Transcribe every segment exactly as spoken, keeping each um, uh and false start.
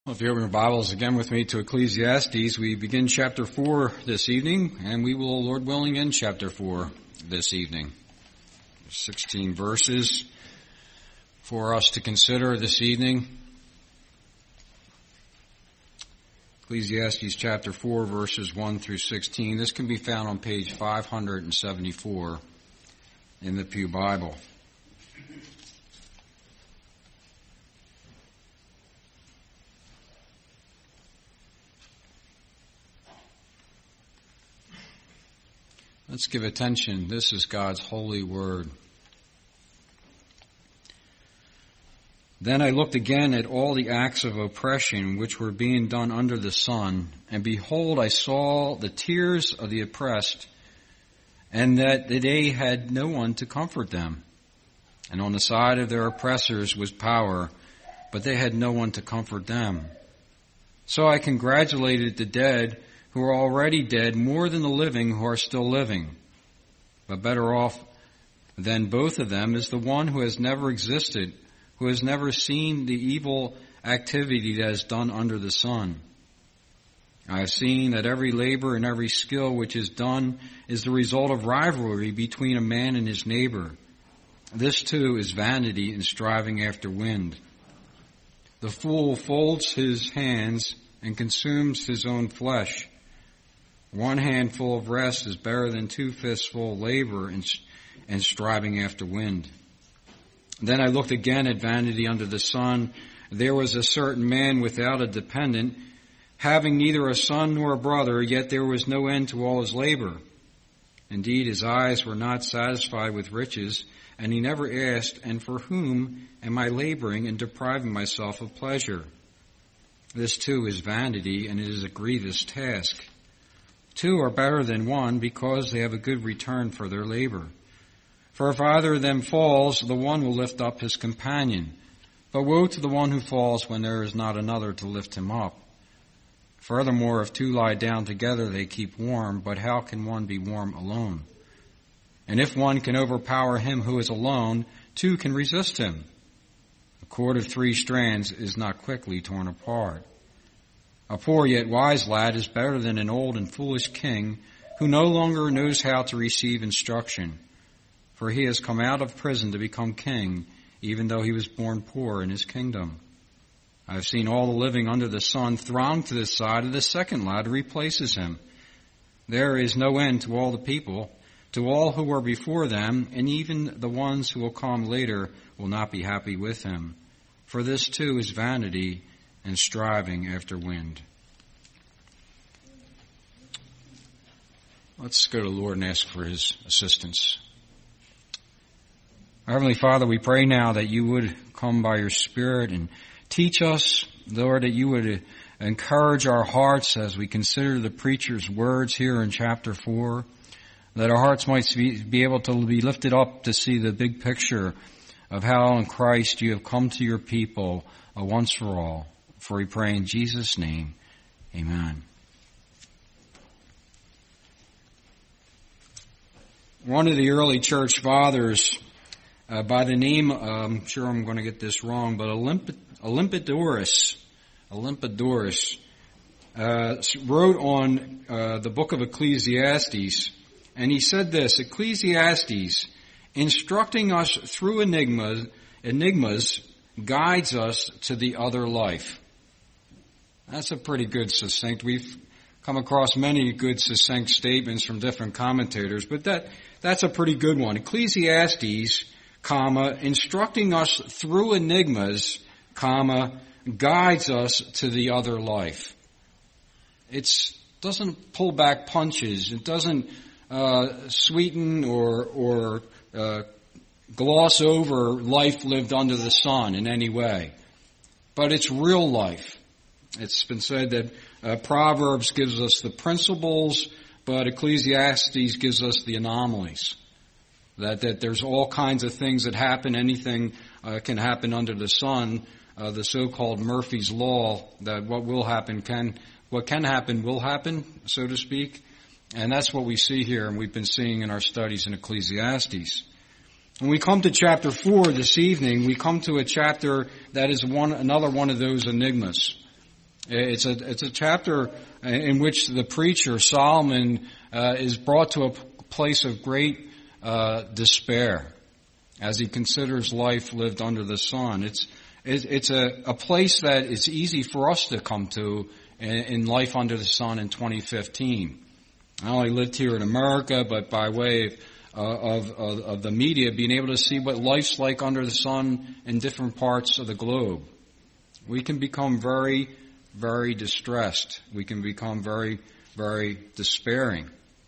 Well, if you open your Bibles again with me to Ecclesiastes, we begin chapter four this evening, and we will, Lord willing, end chapter four this evening. sixteen verses for us to consider this evening. Ecclesiastes chapter four, verses one through sixteen. This can be found on page five hundred seventy-four in the Pew Bible. Let's give attention. This is God's holy word. Then I looked again at all the acts of oppression which were being done under the sun, and behold, I saw the tears of the oppressed, and that they had no one to comfort them. And on the side of their oppressors was power, but they had no one to comfort them. So I congratulated the dead who are already dead more than the living who are still living. But better off than both of them is the one who has never existed, who has never seen the evil activity that is done under the sun. I have seen that every labor and every skill which is done is the result of rivalry between a man and his neighbor. This too is vanity and striving after wind. The fool folds his hands and consumes his own flesh. One handful of rest is better than two fistful of labor and, and striving after wind. Then I looked again at vanity under the sun. There was a certain man without a dependent, having neither a son nor a brother, yet there was no end to all his labor. Indeed, his eyes were not satisfied with riches, and he never asked, and for whom am I laboring and depriving myself of pleasure? This too is vanity, and it is a grievous task. Two are better than one because they have a good return for their labor. For if either of them falls, the one will lift up his companion. But woe to the one who falls when there is not another to lift him up. Furthermore, if two lie down together, they keep warm, but how can one be warm alone? And if one can overpower him who is alone, two can resist him. A cord of three strands is not quickly torn apart. A poor yet wise lad is better than an old and foolish king who no longer knows how to receive instruction. For he has come out of prison to become king, even though he was born poor in his kingdom. I have seen all the living under the sun throng to the side of the second lad who replaces him. There is no end to all the people, to all who were before them, and even the ones who will come later will not be happy with him. For this too is vanity and striving after wind. Let's go to the Lord and ask for His assistance. Our Heavenly Father, we pray now that You would come by Your Spirit and teach us, Lord, that You would encourage our hearts as we consider the preacher's words here in chapter four, that our hearts might be able to be lifted up to see the big picture of how in Christ You have come to Your people uh, once for all. For we pray in Jesus' name, amen. One of the early church fathers, uh, by the name, uh, I'm sure I'm going to get this wrong, but Olymp- Olympodorus, Olympodorus, uh, wrote on uh, the book of Ecclesiastes, and he said this: Ecclesiastes, instructing us through enigmas, enigmas, guides us to the other life. That's a pretty good succinct. We've come across many good succinct statements from different commentators, but that that's a pretty good one. Ecclesiastes, comma, instructing us through enigmas, comma, guides us to the other life. It doesn't pull back punches. It doesn't uh, sweeten or or uh, gloss over life lived under the sun in any way. But it's real life. It's been said that uh, Proverbs gives us the principles, but Ecclesiastes gives us the anomalies. That that there's all kinds of things that happen. Anything uh, can happen under the sun. Uh, the so-called Murphy's Law, that what will happen can, what can happen will happen, so to speak. And that's what we see here, and we've been seeing in our studies in Ecclesiastes. When we come to chapter four this evening, we come to a chapter that is one another one of those enigmas. It's a it's a chapter in which the preacher Solomon uh, is brought to a place of great uh, despair as he considers life lived under the sun. It's it's a, a place that is easy for us to come to in, in life under the sun in twenty fifteen. I only lived here in America, but by way of, uh, of, of, of the media, being able to see what life's like under the sun in different parts of the globe. We can become very, very distressed. We can become very, very despairing.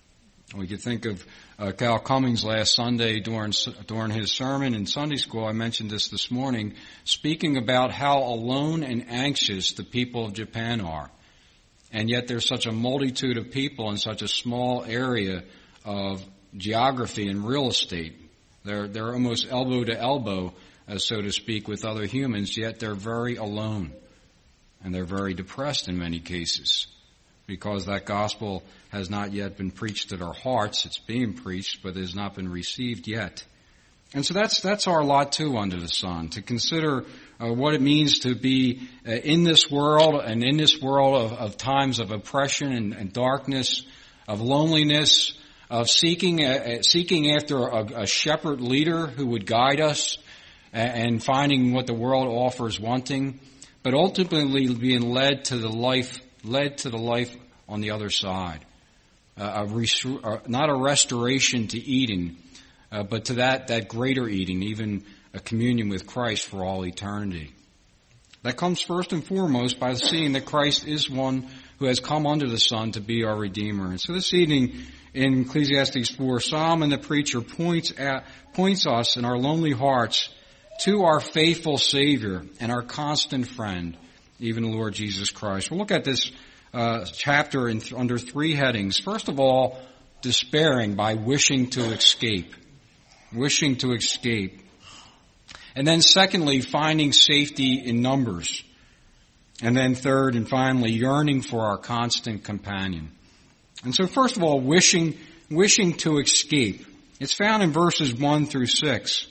We could think of uh, Cal Cummings last Sunday during during his sermon in Sunday school. I mentioned this this morning, speaking about how alone and anxious the people of Japan are. And yet there's such a multitude of people in such a small area of geography and real estate. They're, they're almost elbow to elbow, uh, so to speak, with other humans, yet they're very alone. And they're very depressed in many cases because that gospel has not yet been preached to their hearts. It's being preached, but it has not been received yet. And so that's that's our lot too under the sun, to consider uh, what it means to be uh, in this world and in this world of, of times of oppression and, and darkness, of loneliness, of seeking uh, seeking after a, a shepherd leader who would guide us and, and finding what the world offers wanting, but ultimately being led to the life, led to the life on the other side. Uh, a res- uh, not a restoration to Eden, Uh, but to that, that greater Eden, even a communion with Christ for all eternity. That comes first and foremost by seeing that Christ is one who has come under the sun to be our Redeemer. And so this evening in Ecclesiastes four, Solomon the preacher points at, points us in our lonely hearts to our faithful Savior and our constant friend, even the Lord Jesus Christ. We'll look at this uh, chapter in, under three headings. First of all, despairing by wishing to escape. Wishing to escape. And then secondly, finding safety in numbers. And then third and finally, yearning for our constant companion. And so first of all, wishing, wishing to escape. It's found in verses one through six.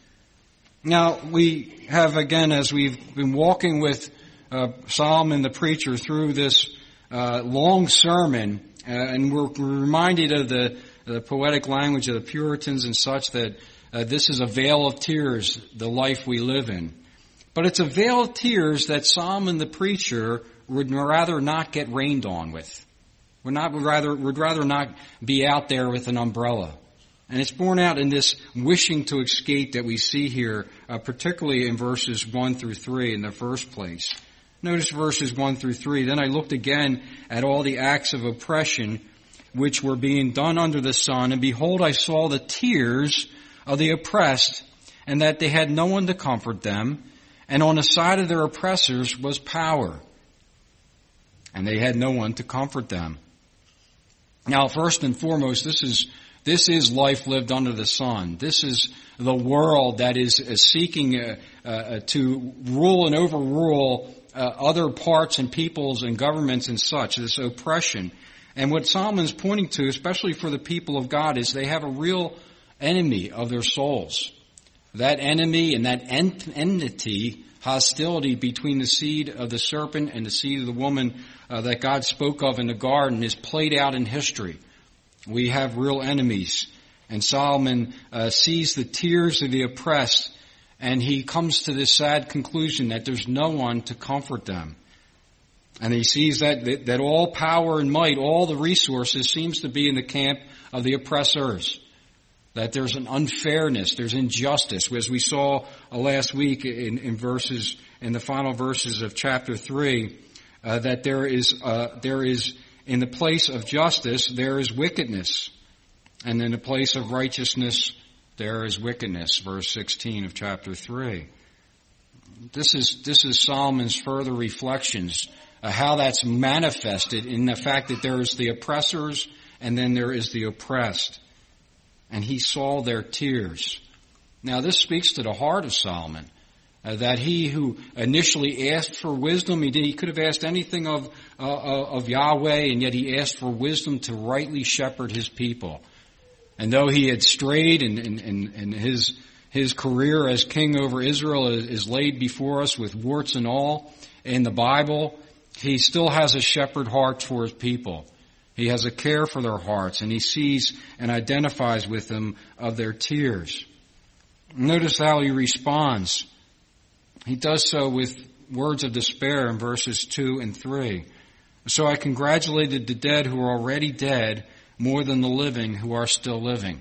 Now, we have again, as we've been walking with uh, Solomon the preacher through this uh, long sermon, uh, and we're, we're reminded of the the poetic language of the Puritans and such, that uh, this is a vale of tears, the life we live in. But it's a vale of tears that Solomon the preacher would rather not get rained on with. Would not would rather would rather not be out there with an umbrella. And it's borne out in this wishing to escape that we see here, uh, particularly in verses one through three in the first place. Notice verses one through three. Then I looked again at all the acts of oppression which were being done under the sun, and behold, I saw the tears of the oppressed, and that they had no one to comfort them, and on the side of their oppressors was power, and they had no one to comfort them. Now, first and foremost, this is this is life lived under the sun. This is the world that is uh, seeking uh, uh, to rule and overrule uh, other parts and peoples and governments and such, this oppression. And what Solomon's pointing to, especially for the people of God, is they have a real enemy of their souls. That enemy and that enmity, hostility between the seed of the serpent and the seed of the woman uh, that God spoke of in the garden is played out in history. We have real enemies. And Solomon uh, sees the tears of the oppressed, and he comes to this sad conclusion that there's no one to comfort them. And he sees that, that, that all power and might, all the resources seems to be in the camp of the oppressors. That there's an unfairness, there's injustice, as we saw uh, last week in, in verses, in the final verses of chapter three, uh, that there is, uh, there is, in the place of justice, there is wickedness. And in the place of righteousness, there is wickedness, verse sixteen of chapter three. This is, this is Solomon's further reflections. Uh, how that's manifested in the fact that there is the oppressors and then there is the oppressed. And he saw their tears. Now this speaks to the heart of Solomon, uh, that he who initially asked for wisdom, he, did, he could have asked anything of, uh, of Yahweh, and yet he asked for wisdom to rightly shepherd his people. And though he had strayed and, and, and, and his, his career as king over Israel is, is laid before us with warts and all in the Bible, He still has a shepherd heart for his people. He has a care for their hearts, and he sees and identifies with them of their tears. Notice how he responds. He does so with words of despair in verses two and three. So I congratulated the dead who are already dead more than the living who are still living.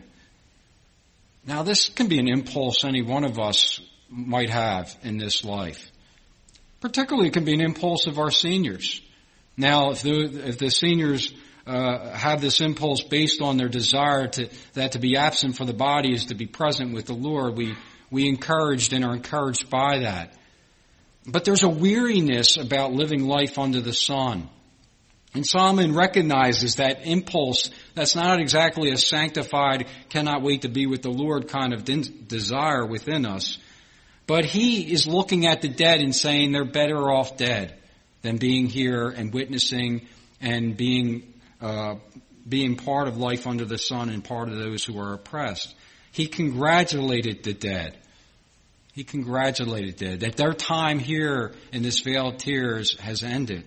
Now this can be an impulse any one of us might have in this life. Particularly it can be an impulse of our seniors. Now if the, if the seniors uh, have this impulse based on their desire to, that to be absent for the body is to be present with the Lord, we, we encouraged and are encouraged by that. But there's a weariness about living life under the sun. And Solomon recognizes that impulse that's not exactly a sanctified, cannot wait to be with the Lord kind of desire within us. But he is looking at the dead and saying they're better off dead than being here and witnessing and being uh, being part of life under the sun and part of those who are oppressed. He congratulated the dead. He congratulated the dead that their time here in this vale of tears has ended.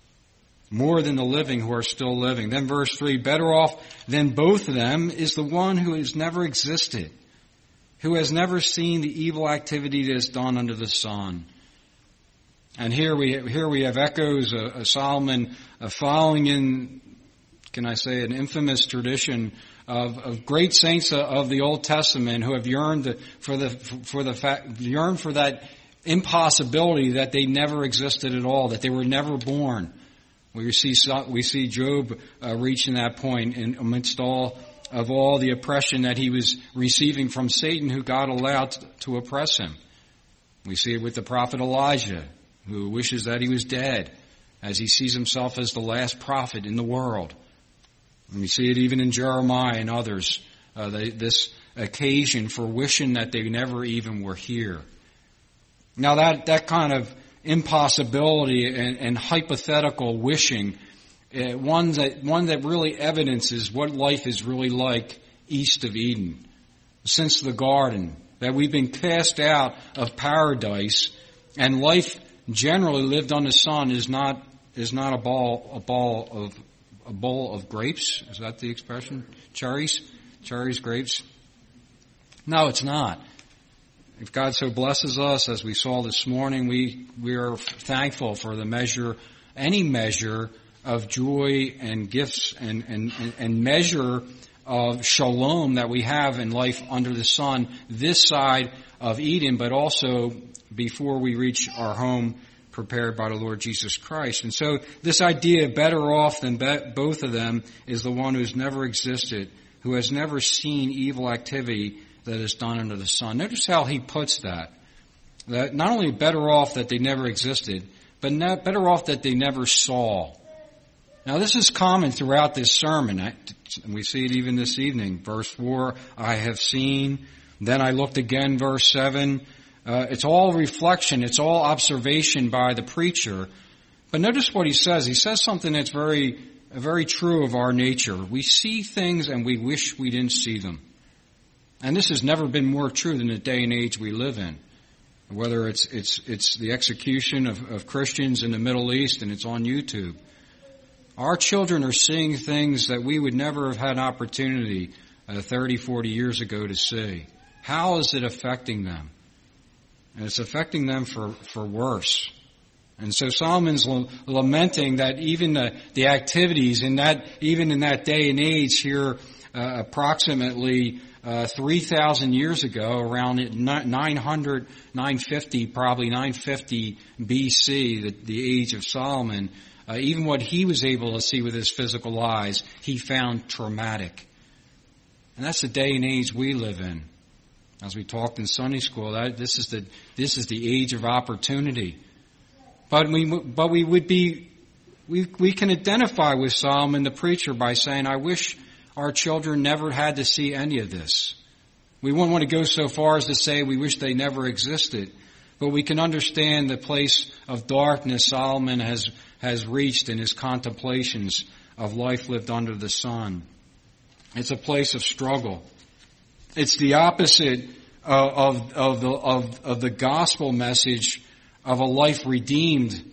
More than the living who are still living. Then verse three, better off than both of them is the one who has never existed, who has never seen the evil activity that is done under the sun. And here we here we have echoes of, of Solomon uh, following in, can I say, an infamous tradition of, of great saints of the Old Testament who have yearned for the for the fact yearned for that impossibility that they never existed at all, that they were never born. We see we see Job uh, reaching that point in amidst all of all the oppression that he was receiving from Satan, who God allowed to, to oppress him. We see it with the prophet Elijah, who wishes that he was dead, as he sees himself as the last prophet in the world. And we see it even in Jeremiah and others, uh, they, this occasion for wishing that they never even were here. Now that that kind of impossibility and, and hypothetical wishing, uh, one that one that really evidences what life is really like east of Eden, since the garden, that we've been cast out of paradise, and life generally lived on the sun is not is not a ball a ball of a bowl of grapes. Is that the expression? Cherries, cherries, grapes. No, it's not. If God so blesses us, as we saw this morning, we, we are thankful for the measure, any measure of joy and gifts and, and, and measure of shalom that we have in life under the sun this side of Eden, but also before we reach our home prepared by the Lord Jesus Christ. And so this idea, better off than be- both of them, is the one who's never existed, who has never seen evil activity that is done under the sun. Notice how he puts that. That not only better off that they never existed, but not better off that they never saw. Now this is common throughout this sermon. I, we see it even this evening. Verse four, I have seen. Then I looked again, verse seven. Uh, it's all reflection. It's all observation by the preacher. But notice what he says. He says something that's very, very true of our nature. We see things and we wish we didn't see them. And this has never been more true than the day and age we live in. Whether it's it's it's the execution of, of Christians in the Middle East, and it's on YouTube. Our children are seeing things that we would never have had an opportunity uh, thirty, forty years ago to see. How is it affecting them? And it's affecting them for, for worse. And so Solomon's lamenting that even the, the activities in that, even in that day and age here, uh, approximately Uh, three thousand years ago, around nine hundred, nine fifty, probably nine fifty B C, the, the age of Solomon, uh, even what he was able to see with his physical eyes, he found traumatic. And that's the day and age we live in. As we talked in Sunday school, that this is the this is the age of opportunity. But we but we would be we we can identify with Solomon the preacher by saying, I wish our children never had to see any of this. We wouldn't want to go so far as to say we wish they never existed, but we can understand the place of darkness Solomon has has reached in his contemplations of life lived under the sun. It's a place of struggle. It's the opposite of of, of the of, of the gospel message of a life redeemed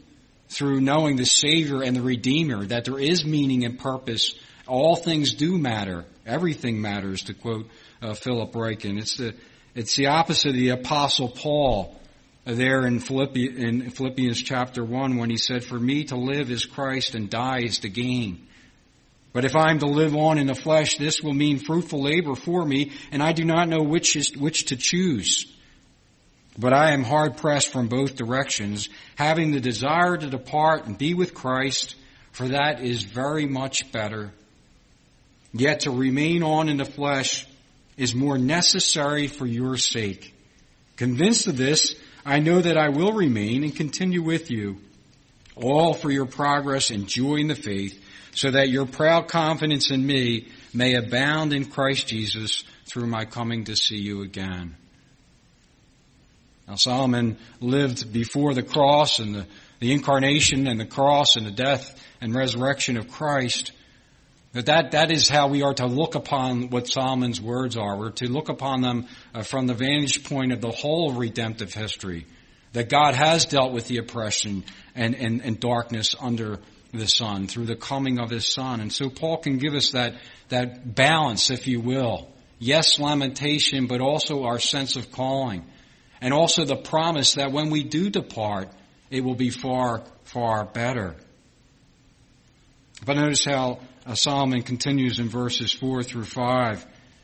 through knowing the Savior and the Redeemer, that there is meaning and purpose. All things do matter. Everything matters, to quote uh, Philip Ryken. It's the, it's the opposite of the Apostle Paul uh, there in, Philippi, in Philippians chapter one, when he said, "For me to live is Christ and die is to gain. But if I am to live on in the flesh, this will mean fruitful labor for me, and I do not know which is which to choose. But I am hard-pressed from both directions, having the desire to depart and be with Christ, for that is very much better. Yet to remain on in the flesh is more necessary for your sake. Convinced of this, I know that I will remain and continue with you, all for your progress and joy in the faith, so that your proud confidence in me may abound in Christ Jesus through my coming to see you again." Now, Solomon lived before the cross and the, the incarnation and the cross and the death and resurrection of Christ. But that, that is how we are to look upon what Solomon's words are. We're to look upon them uh, from the vantage point of the whole redemptive history, that God has dealt with the oppression and, and, and darkness under the sun through the coming of his Son. And so Paul can give us that, that balance, if you will. Yes, lamentation, but also our sense of calling. And also the promise that when we do depart, it will be far, far better. But notice how uh, Solomon continues in verses four through five.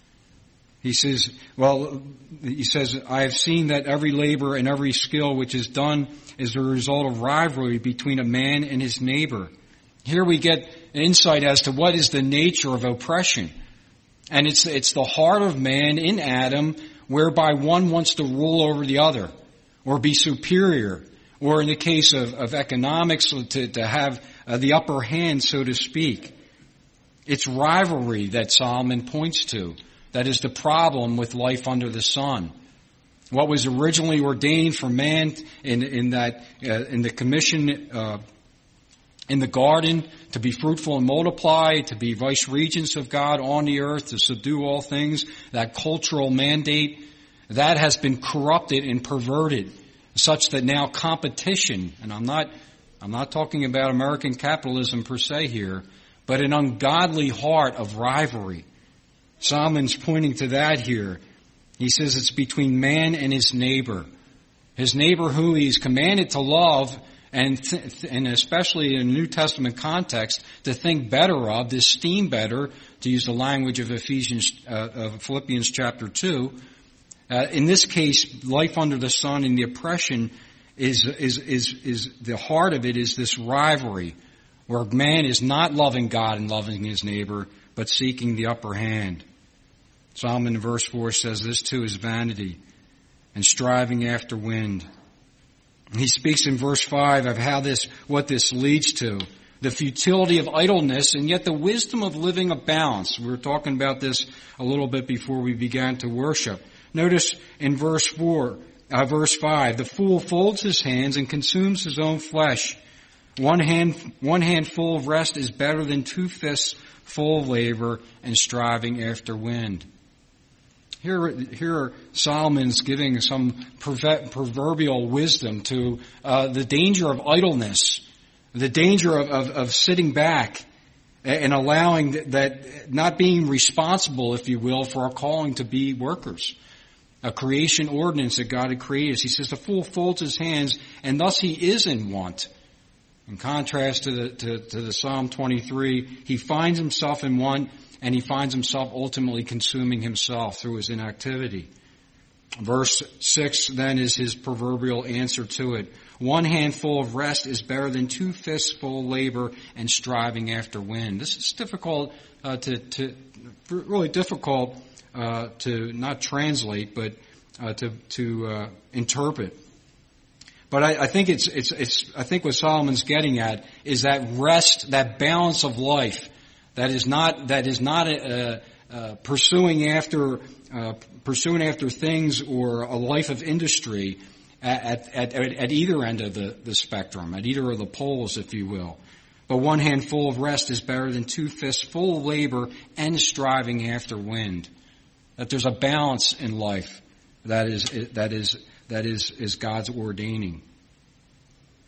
He says, well, he says, "I have seen that every labor and every skill which is done is the result of rivalry between a man and his neighbor." Here we get insight as to what is the nature of oppression. And it's, it's the heart of man in Adam, whereby one wants to rule over the other, or be superior, or in the case of, of economics, to, to have uh, the upper hand, so to speak. It's rivalry that Solomon points to. That is the problem with life under the sun. What was originally ordained for man in, in that uh, in the commission uh, in the garden, to be fruitful and multiply, to be vice regents of God on the earth, to subdue all things, that cultural mandate, that has been corrupted and perverted, such that now competition, and I'm not, I'm not talking about American capitalism per se here, but an ungodly heart of rivalry. Solomon's pointing to that here. He says it's between man and his neighbor. His neighbor who he's commanded to love, and th- and especially in a New Testament context, to think better of, to esteem better, to use the language of Ephesians, uh, of Philippians chapter two. Uh, in this case, life under the sun and the oppression is is is is the heart of it is this rivalry, where man is not loving God and loving his neighbor, but seeking the upper hand. Solomon in verse four says this too is vanity and striving after wind. He speaks in verse five of how this, what this leads to. The futility of idleness and yet the wisdom of living a balance. We were talking about this a little bit before we began to worship. Notice in verse four, uh, verse five, the fool folds his hands and consumes his own flesh. One hand, one handful of rest is better than two fists full of labor and striving after wind. Here, here Solomon's giving some proverbial wisdom to uh, the danger of idleness, the danger of, of, of sitting back and allowing that, that, not being responsible, if you will, for our calling to be workers. A creation ordinance that God had created. He says the fool folds his hands and thus he is in want. In contrast to the, to, to the Psalm twenty-three, he finds himself in want, and he finds himself ultimately consuming himself through his inactivity. Verse six then is his proverbial answer to it. One handful of rest is better than two fists full of labor and striving after wind. This is difficult uh, to, to, really difficult uh, to not translate, but uh, to, to uh, interpret. But I, I think it's, it's, it's, I think what Solomon's getting at is that rest, that balance of life. That is not that is not a, uh, pursuing after uh, pursuing after things or a life of industry at, at, at, at either end of the, the spectrum, at either of the poles, if you will. But one handful of rest is better than two fists full of labor and striving after wind. That there's a balance in life that is that is that is is God's ordaining.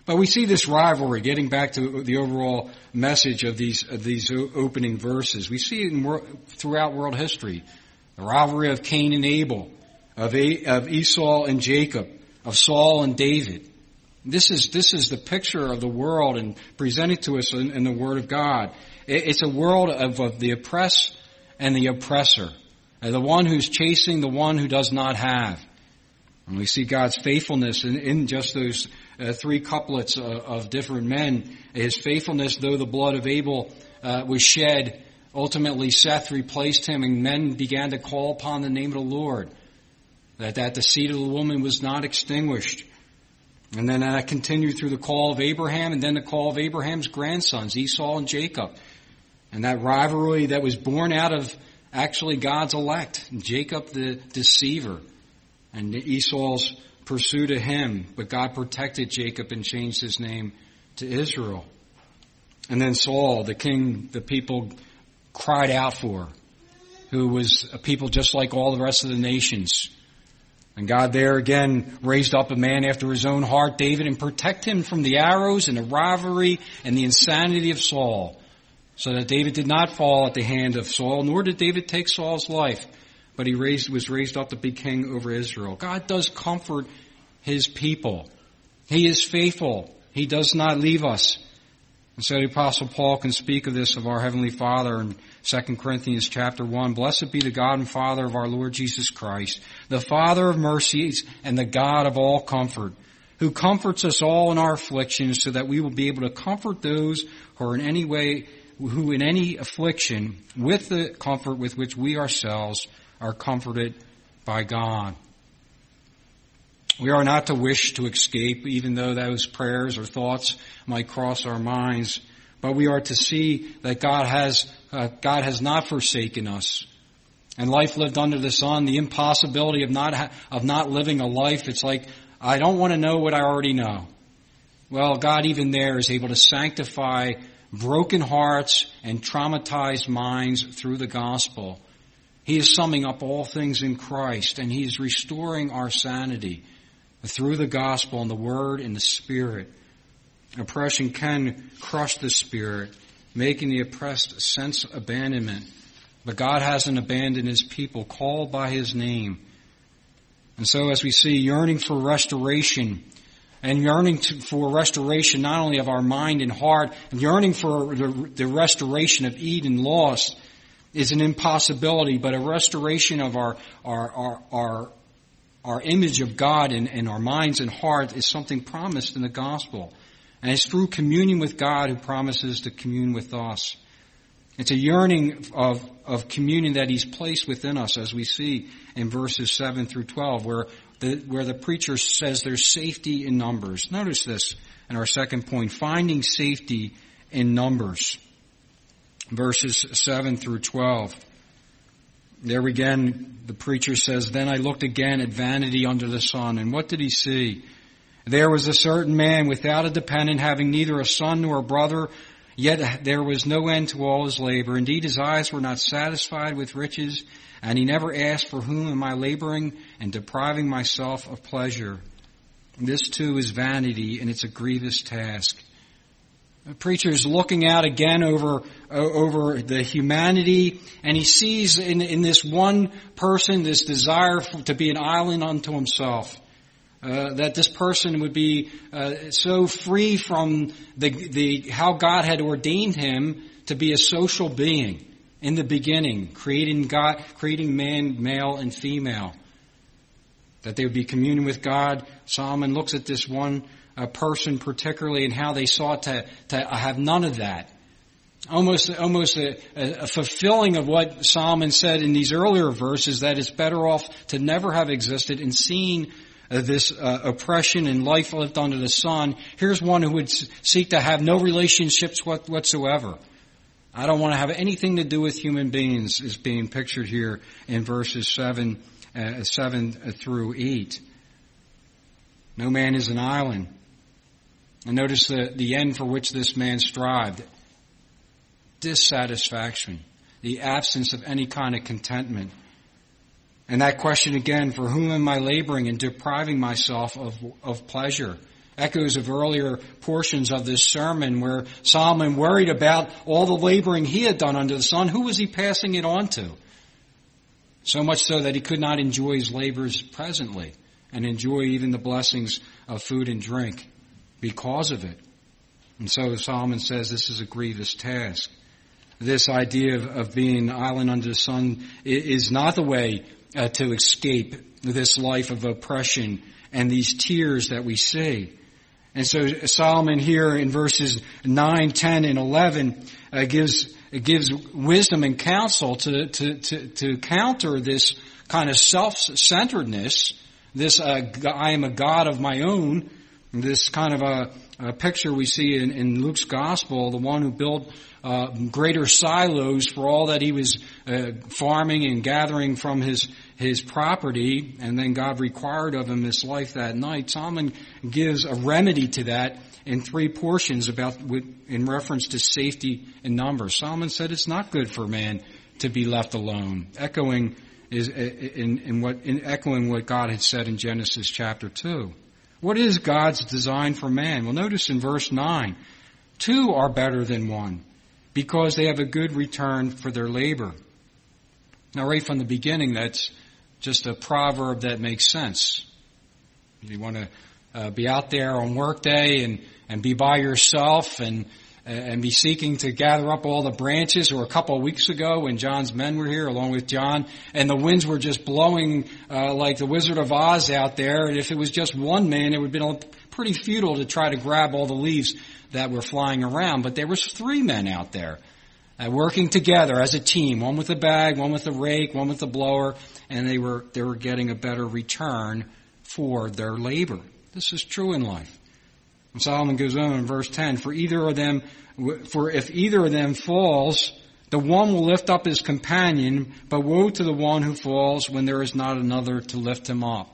But we see this rivalry, getting back to the overall message of these of these opening verses. We see it in, throughout world history. The rivalry of Cain and Abel, of, A, of Esau and Jacob, of Saul and David. This is this is the picture of the world and presented to us in, in the Word of God. It, it's a world of, of the oppressed and the oppressor, and the one who's chasing the one who does not have. And we see God's faithfulness in, in just those uh, three couplets of, of different men. His faithfulness, though the blood of Abel uh, was shed, ultimately Seth replaced him, and men began to call upon the name of the Lord. That, that the seed of the woman was not extinguished. And then that continued through the call of Abraham, and then the call of Abraham's grandsons, Esau and Jacob. And that rivalry that was born out of actually God's elect, Jacob the deceiver, and Esau's pursuit of him. But God protected Jacob and changed his name to Israel. And then Saul, the king the people cried out for, who was a people just like all the rest of the nations. And God there again raised up a man after his own heart, David, and protect him from the arrows and the rivalry and the insanity of Saul, so that David did not fall at the hand of Saul, nor did David take Saul's life, but he raised, was raised up to be king over Israel. God does comfort his people. He is faithful. He does not leave us. And so the Apostle Paul can speak of this of our Heavenly Father in Second Corinthians chapter one. Blessed be the God and Father of our Lord Jesus Christ, the Father of mercies and the God of all comfort, who comforts us all in our afflictions, so that we will be able to comfort those who are in any way, who in any affliction, with the comfort with which we ourselves are comforted by God. We are not to wish to escape, even though those prayers or thoughts might cross our minds. But we are to see that God has uh, God has not forsaken us. And life lived under the sun, the impossibility of not ha- of not living a life. It's like, I don't want to know what I already know. Well, God even there is able to sanctify broken hearts and traumatized minds through the gospel. He is summing up all things in Christ, and He is restoring our sanity through the gospel and the Word and the Spirit. Oppression can crush the spirit, making the oppressed sense abandonment. But God hasn't abandoned His people, called by His name. And so as we see, yearning for restoration, and yearning to, for restoration not only of our mind and heart, and yearning for the, the restoration of Eden lost is an impossibility, but a restoration of our our our our, our image of God in, in our minds and heart is something promised in the gospel. And it's through communion with God who promises to commune with us. It's a yearning of, of communion that He's placed within us, as we see in verses seven through twelve, where the, where the preacher says there's safety in numbers. Notice this in our second point, finding safety in numbers. Verses seven through twelve. There again, the preacher says, Then I looked again at vanity under the sun. And what did he see? There was a certain man without a dependent, having neither a son nor a brother, yet there was no end to all his labor. Indeed, his eyes were not satisfied with riches, and he never asked, For whom am I laboring and depriving myself of pleasure? This too is vanity, and it's a grievous task. The preacher is looking out again over over the humanity, and he sees in, in this one person this desire for, to be an island unto himself. Uh, that this person would be uh, so free from the the how God had ordained him to be a social being in the beginning, creating God, creating man, male and female. That they would be communing with God. Solomon looks at this one uh, person particularly and how they sought to to have none of that. Almost, almost a, a fulfilling of what Solomon said in these earlier verses, that it's better off to never have existed, and seeing Uh, this uh, oppression and life lived under the sun. Here's one who would s- seek to have no relationships what, whatsoever. I don't want to have anything to do with human beings, is being pictured here in verses seven, uh, seven through eight. No man is an island. And notice the, the end for which this man strived. Dissatisfaction. The absence of any kind of contentment. And that question again, for whom am I laboring and depriving myself of, of pleasure? echoes of earlier portions of this sermon where Solomon worried about all the laboring he had done under the sun. Who was he passing it on to? So much so that he could not enjoy his labors presently and enjoy even the blessings of food and drink because of it. And so Solomon says this is a grievous task. This idea of, of being an island under the sun is not the way uh, to escape this life of oppression and these tears that we see. And so Solomon here in verses nine, ten, and eleven uh, gives gives wisdom and counsel to, to, to, to counter this kind of self-centeredness, this uh, I am a God of my own, this kind of a, a picture we see in, in Luke's gospel, the one who built uh, greater silos for all that he was uh, farming and gathering from his his property, and then God required of him this life that night. Solomon gives a remedy to that in three portions about in reference to safety in numbers. Solomon said it's not good for man to be left alone, echoing is in, in what in echoing what God had said in Genesis chapter two. What is God's design for man? Well, notice in verse nine, two are better than one because they have a good return for their labor. Now, right from the beginning, that's just a proverb that makes sense. You want to uh, be out there on work day and, and be by yourself and and be seeking to gather up all the branches. Or a couple of weeks ago when John's men were here along with John, and the winds were just blowing uh, like the Wizard of Oz out there. And if it was just one man, it would have been pretty futile to try to grab all the leaves that were flying around. But there was three men out there uh, working together as a team, one with a bag, one with a rake, one with a blower, and they were they were getting a better return for their labor. This is true in life. And Solomon goes on in verse ten, for either of them, for if either of them falls, the one will lift up his companion, but woe to the one who falls when there is not another to lift him up.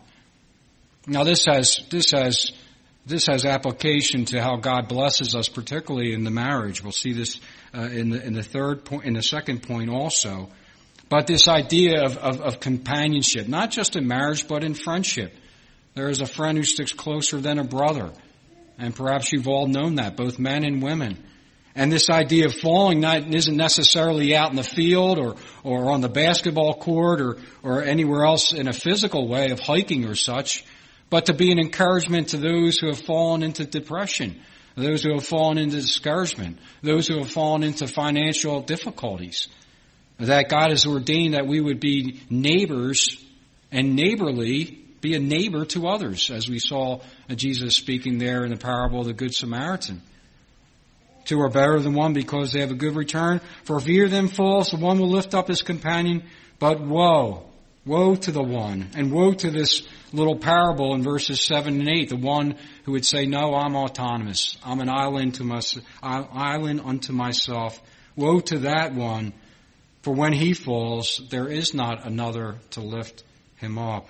Now this has this has this has application to how God blesses us, particularly in the marriage. We'll see this uh, in the in the third point, in the second point also. But this idea of, of, of companionship, not just in marriage, but in friendship. There is a friend who sticks closer than a brother. And perhaps you've all known that, both men and women. And this idea of falling not, isn't necessarily out in the field or, or on the basketball court or, or anywhere else in a physical way of hiking or such, but to be an encouragement to those who have fallen into depression, those who have fallen into discouragement, those who have fallen into financial difficulties. That God has ordained that we would be neighbors and neighborly, be a neighbor to others, as we saw Jesus speaking there in the parable of the Good Samaritan. Two are better than one because they have a good return. For if either of them falls, the one will lift up his companion. But woe, woe to the one, and woe to this little parable in verses seven and eight, the one who would say, no, I'm autonomous. I'm an island to my, island unto myself. Woe to that one, for when he falls, there is not another to lift him up.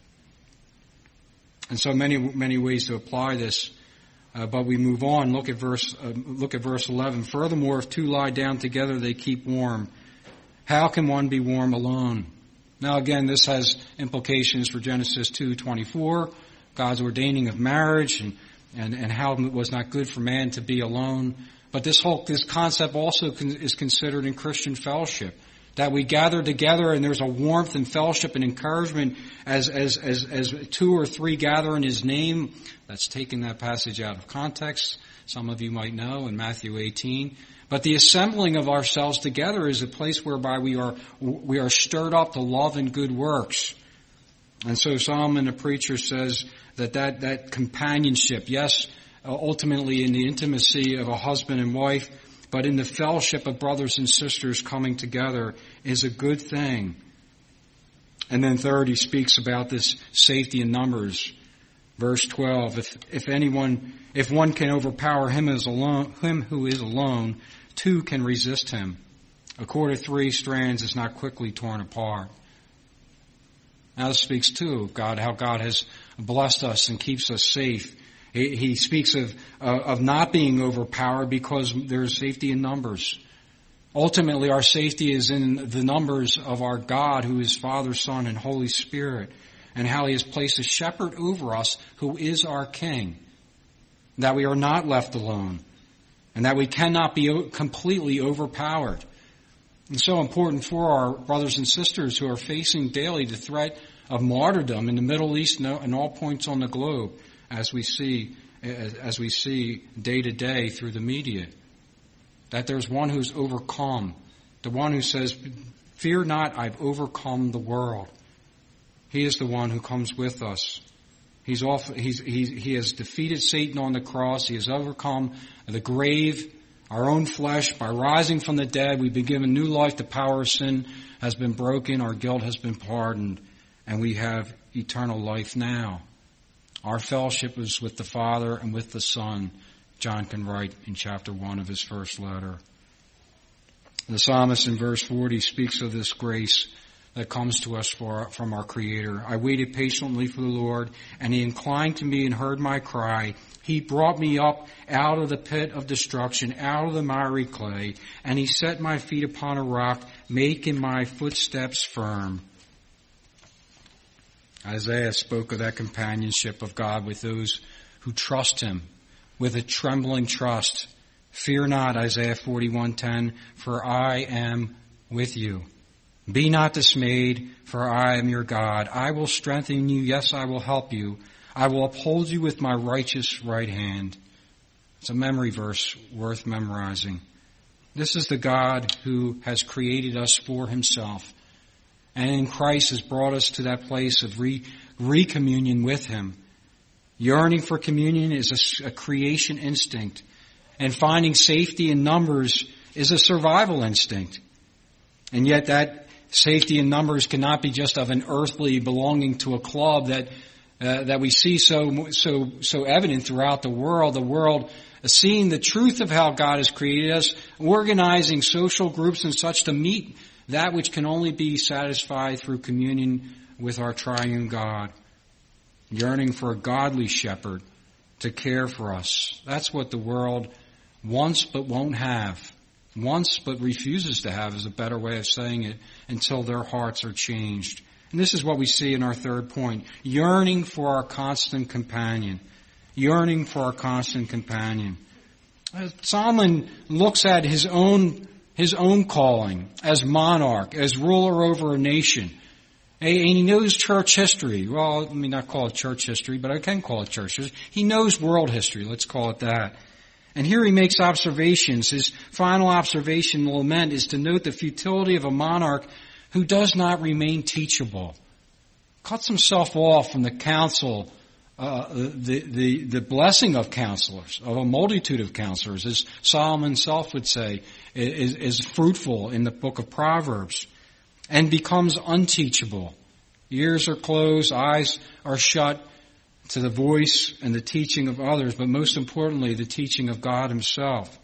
And so many, many ways to apply this. Uh, but we move on. Look at verse, uh, look at verse eleven. Furthermore, if two lie down together, they keep warm. How can one be warm alone? Now again, this has implications for Genesis two twenty-four, God's ordaining of marriage and, and, and how it was not good for man to be alone. But this whole, this concept also con- is considered in Christian fellowship. That we gather together and there's a warmth and fellowship and encouragement as, as, as, as two or three gather in His name. That's taking that passage out of context. Some of you might know in Matthew eighteen. But the assembling of ourselves together is a place whereby we are, we are stirred up to love and good works. And so Solomon, the preacher, says that that, that companionship, yes, ultimately in the intimacy of a husband and wife, but in the fellowship of brothers and sisters coming together is a good thing. And then third, he speaks about this safety in numbers. Verse twelve, if, if anyone, if one can overpower him as alone, him who is alone, two can resist him. A cord of three strands is not quickly torn apart. Now this speaks too of God, how God has blessed us and keeps us safe. He speaks of uh, of not being overpowered because there is safety in numbers. Ultimately, our safety is in the numbers of our God, who is Father, Son, and Holy Spirit, and how He has placed a shepherd over us who is our King. that we are not left alone, and that we cannot be completely overpowered. It's so important for our brothers and sisters who are facing daily the threat of martyrdom in the Middle East and all points on the globe, as we see, as we see day to day through the media, that there's one who's overcome, the one who says, "Fear not, I've overcome the world." He is the one who comes with us. He's off, he's, he's, he has defeated Satan on the cross. He has overcome the grave, our own flesh. By rising from the dead, we've been given new life. The power of sin has been broken. Our guilt has been pardoned. And we have eternal life now. Our fellowship is with the Father and with the Son, John can write in chapter one of his first letter. The psalmist in verse forty speaks of this grace that comes to us for, from our Creator. "I waited patiently for the Lord, and He inclined to me and heard my cry. He brought me up out of the pit of destruction, out of the miry clay, and He set my feet upon a rock, making my footsteps firm." Isaiah spoke of that companionship of God with those who trust Him, with a trembling trust. "Fear not," Isaiah forty-one ten, "for I am with you. Be not dismayed, for I am your God. I will strengthen you. Yes, I will help you. I will uphold you with my righteous right hand." It's a memory verse worth memorizing. This is the God who has created us for Himself, and in Christ has brought us to that place of re- recommunion with Him. Yearning for communion is a, a creation instinct, and finding safety in numbers is a survival instinct. And yet that safety in numbers cannot be just of an earthly belonging to a club that uh, that we see so so so evident throughout the world. The world seeing the truth of how God has created us, organizing social groups and such to meet that which can only be satisfied through communion with our triune God. Yearning for a godly shepherd to care for us. That's what the world wants but won't have. Wants but refuses to have is a better way of saying it, until their hearts are changed. And this is what we see in our third point. Yearning for our constant companion. Yearning for our constant companion. Uh, Solomon looks at his own, his own calling as monarch, as ruler over a nation. And he knows church history. Well, let me not call it church history, but I can call it church history. He knows world history. Let's call it that. And here he makes observations. His final observation, lament, is to note the futility of a monarch who does not remain teachable. Cuts himself off from the counsel, uh, the, the, the blessing of counselors, of a multitude of counselors, as Solomon himself would say, is, is fruitful in the book of Proverbs, and becomes unteachable. Ears are closed, eyes are shut to the voice and the teaching of others, but most importantly, the teaching of God Himself.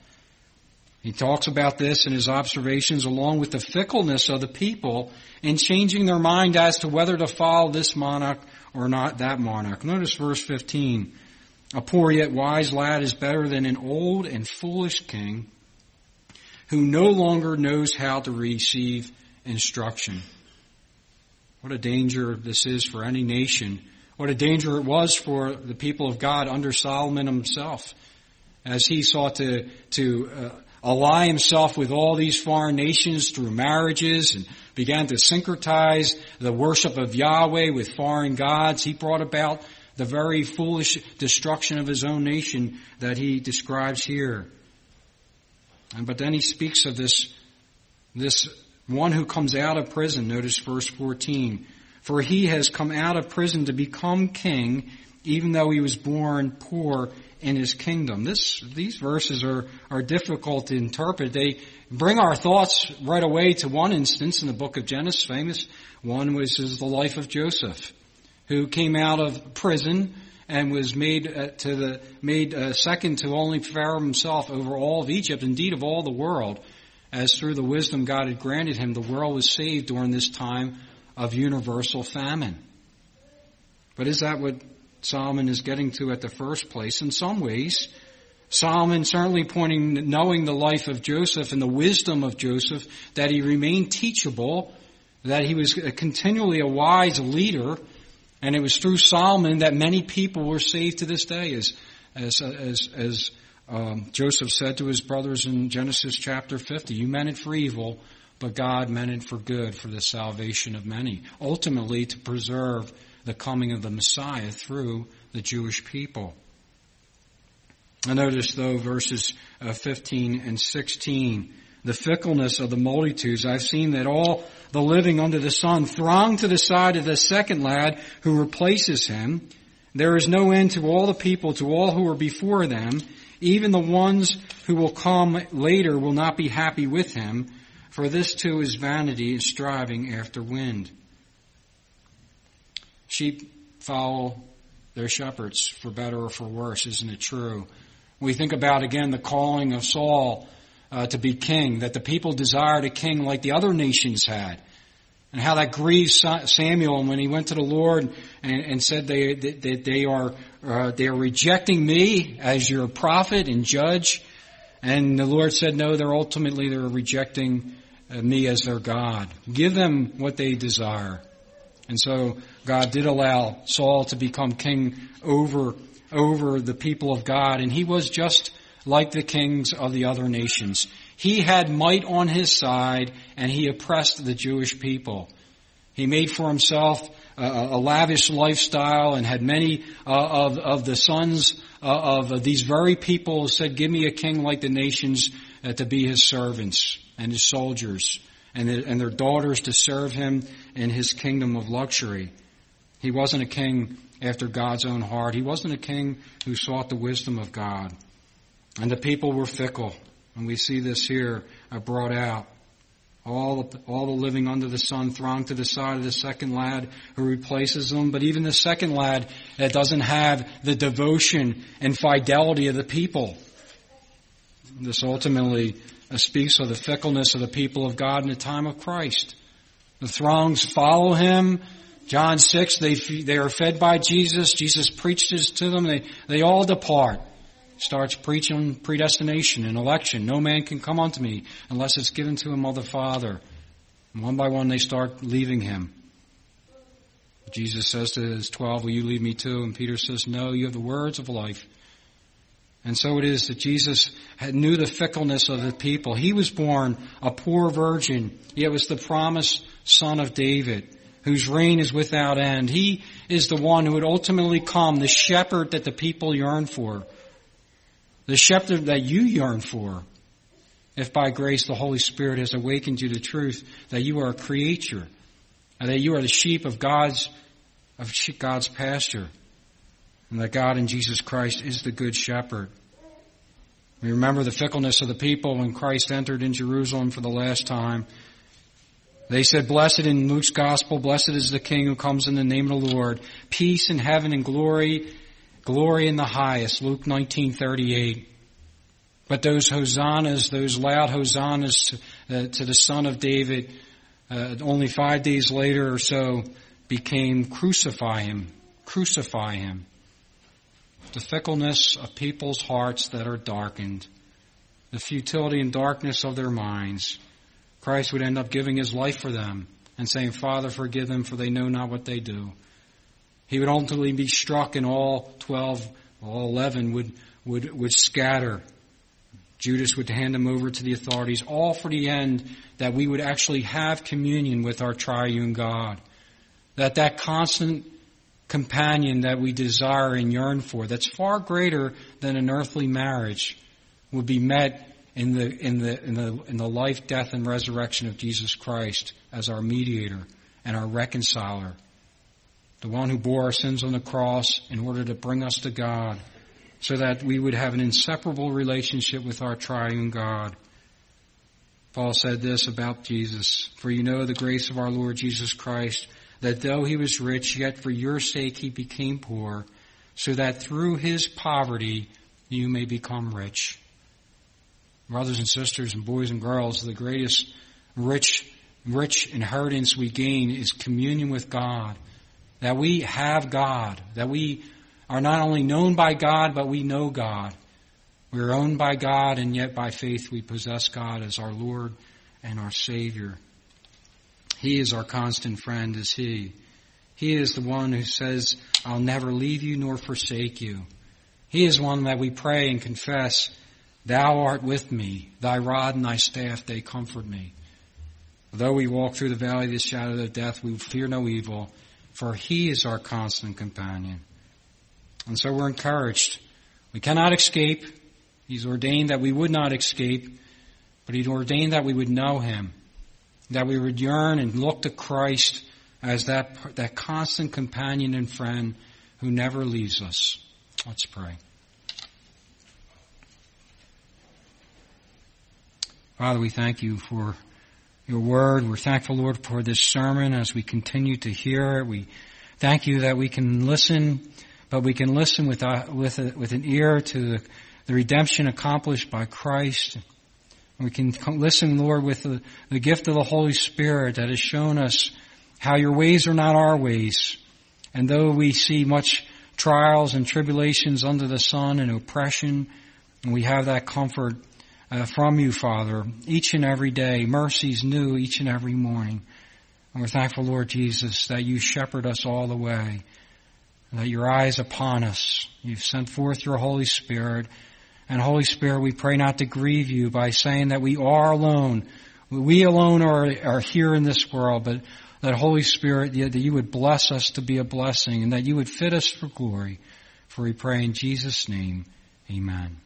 He talks about this in his observations, along with the fickleness of the people in changing their mind as to whether to follow this monarch or not that monarch. Notice verse fifteen. "A poor yet wise lad is better than an old and foolish king who no longer knows how to receive instruction." What a danger this is for any nation. What a danger it was for the people of God under Solomon himself, as he sought to, to uh, ally himself with all these foreign nations through marriages and began to syncretize the worship of Yahweh with foreign gods. He brought about the very foolish destruction of his own nation that he describes here. And but then he speaks of this, this one who comes out of prison. Notice verse fourteen. "For he has come out of prison to become king, even though he was born poor in his kingdom." This, these verses are, are difficult to interpret. They bring our thoughts right away to one instance in the book of Genesis. Famous one was is the life of Joseph, who came out of prison and was made uh, to the made uh, second to only Pharaoh himself over all of Egypt, indeed of all the world, as through the wisdom God had granted him, the world was saved during this time of universal famine. But is that what Solomon is getting to at the first place? In some ways, Solomon certainly pointing, knowing the life of Joseph and the wisdom of Joseph, that he remained teachable, that he was continually a wise leader, and it was through Solomon that many people were saved to this day, as as as as um, Joseph said to his brothers in Genesis chapter fifty, you meant it for evil, but God meant it for good, for the salvation of many, ultimately to preserve the coming of the Messiah through the Jewish people. I notice, though, verses uh, fifteen and sixteen, the fickleness of the multitudes. I've seen that all the living under the sun throng to the side of the second lad who replaces him. There is no end to all the people, to all who are before them. Even the ones who will come later will not be happy with him, for this too is vanity and striving after wind. Sheep follow their shepherds, for better or for worse, isn't it true? We think about, again, the calling of Saul uh, to be king, that the people desired a king like the other nations had, and how that grieved Samuel when he went to the Lord and, and said they, that they are uh, they are rejecting me as your prophet and judge, and the Lord said, no, they're ultimately they're rejecting uh, me as their God. Give them what they desire. And so God did allow Saul to become king over over the people of God, and he was just like the kings of the other nations. He had might on his side, and he oppressed the Jewish people. He made for himself a, a lavish lifestyle and had many uh, of, of the sons uh, of these very people who said, give me a king like the nations uh, to be his servants and his soldiers, and, the, and their daughters to serve him in his kingdom of luxury. He wasn't a king after God's own heart. He wasn't a king who sought the wisdom of God. And the people were fickle. And we see this here uh, brought out. All the, all the living under the sun throng to the side of the second lad who replaces them. But even the second lad that doesn't have the devotion and fidelity of the people. This ultimately uh, speaks of the fickleness of the people of God in the time of Christ. The throngs follow him. John six, they they are fed by Jesus. Jesus preaches to them. They they all depart. Starts preaching predestination and election. No man can come unto me unless it's given to him of the Father. And one by one they start leaving him. Jesus says to his twelve, will you leave me too? And Peter says, no, you have the words of life. And so it is that Jesus had, knew the fickleness of the people. He was born a poor virgin, yet was the promised son of David, whose reign is without end. He is the one who would ultimately come, the shepherd that the people yearn for. The shepherd that you yearn for, if by grace the Holy Spirit has awakened you to truth that you are a creature, and that you are the sheep of God's of God's pasture, and that God in Jesus Christ is the good shepherd. We remember the fickleness of the people when Christ entered in Jerusalem for the last time. They said, blessed in Luke's gospel, blessed is the King who comes in the name of the Lord. Peace in heaven and glory Glory in the highest, Luke nineteen thirty-eight. But those hosannas, those loud hosannas to, uh, to the Son of David, uh, only five days later or so became crucify him, crucify him. The fickleness of people's hearts that are darkened, the futility and darkness of their minds. Christ would end up giving his life for them and saying, Father, forgive them, for they know not what they do. He would ultimately be struck, and all twelve, all eleven would, would, would scatter. Judas would hand him over to the authorities, all for the end that we would actually have communion with our triune God. That that constant companion that we desire and yearn for, that's far greater than an earthly marriage, would be met in the, in the, in the, in the life, death, and resurrection of Jesus Christ as our mediator and our reconciler. The one who bore our sins on the cross in order to bring us to God, so that we would have an inseparable relationship with our triune God. Paul said this about Jesus, for you know the grace of our Lord Jesus Christ, that though he was rich, yet for your sake he became poor, so that through his poverty you may become rich. Brothers and sisters and boys and girls, the greatest rich, rich inheritance we gain is communion with God. That we have God, that we are not only known by God, but we know God. We are owned by God, and yet by faith we possess God as our Lord and our Savior. He is our constant friend, is He. He is the one who says, I'll never leave you nor forsake you. He is one that we pray and confess, Thou art with me, thy rod and thy staff, they comfort me. Though we walk through the valley of the shadow of death, we fear no evil, for he is our constant companion. And so we're encouraged. We cannot escape. He's ordained that we would not escape, but He'd ordained that we would know Him, that we would yearn and look to Christ as that, that constant companion and friend who never leaves us. Let's pray. Father, we thank You for Your word. We're thankful, Lord, for this sermon as we continue to hear it. We thank You that we can listen, but we can listen with a, with a, with an ear to the, the redemption accomplished by Christ. We can listen, Lord, with the, the gift of the Holy Spirit that has shown us how Your ways are not our ways. And though we see much trials and tribulations under the sun and oppression, and we have that comfort uh, from You, Father, each and every day, mercies new each and every morning. And we're thankful, Lord Jesus, that You shepherd us all the way, and that Your eye is upon us. You've sent forth Your Holy Spirit. And Holy Spirit, we pray not to grieve You by saying that we are alone. We alone are, are here in this world, but that Holy Spirit, that You would bless us to be a blessing and that You would fit us for glory. For we pray in Jesus' name, amen.